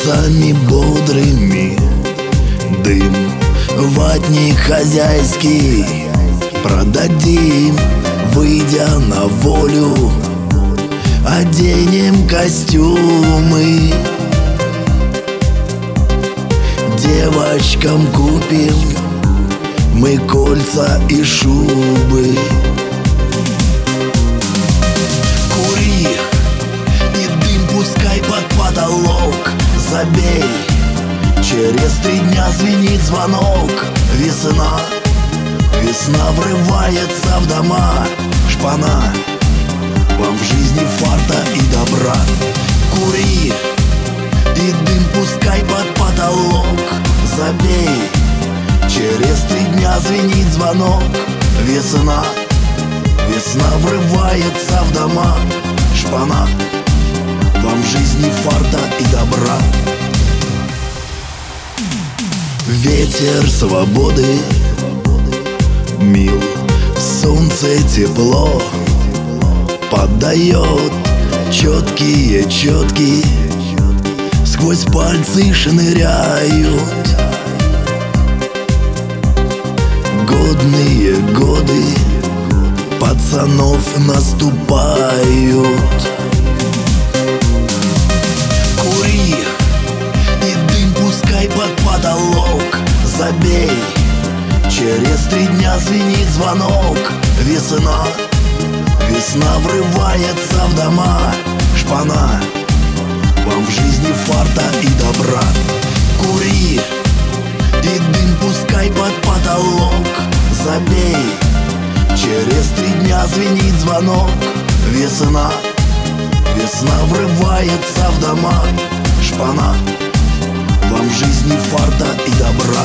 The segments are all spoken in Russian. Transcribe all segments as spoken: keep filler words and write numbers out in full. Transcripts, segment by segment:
лицами бодрыми. Дым, ватник хозяйский продадим, выйдя на волю. Оденем костюмы, девочкам купим мы кольца и шубы. Кури, и дым пускай под потолок. Забей, через три дня звенит звонок. Весна, весна врывается в дома. Шпана, вам в жизни фарта и добра. Кури, и дым пускай под потолок. Забей, через три дня звенит звонок. Весна, весна врывается в дома. Шпана, вам в жизни фарта и добра. Ветер свободы мил, солнце тепло поддает четкие четки, сквозь пальцы шныряют. Годные годы пацанов наступают. Кури, и дым пускай под потолок. Забей, через три дня звенит звонок. Весна, весна врывается в дома. Шпана, вам в жизни фарта и добра. Кури, и дым пускай под потолок. Забей, через три дня звенит звонок. Весна, весна врывается в дома. Шпана, вам в жизни фарта и добра.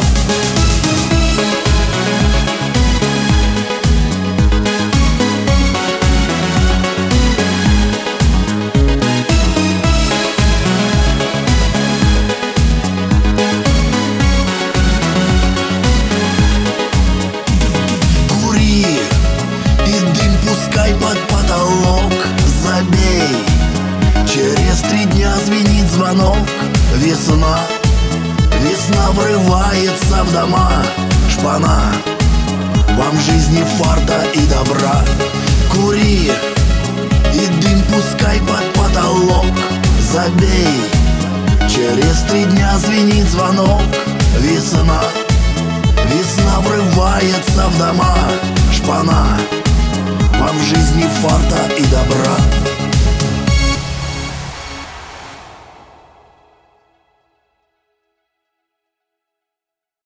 Пускай под потолок. Забей, через три дня звенит звонок. Весна, весна врывается в дома. Шпана, вам в жизни фарта и добра. Кури, и дым пускай под потолок. Забей, через три дня звенит звонок. Весна, весна врывается в дома. Шпана, вам в жизни фарта и добра.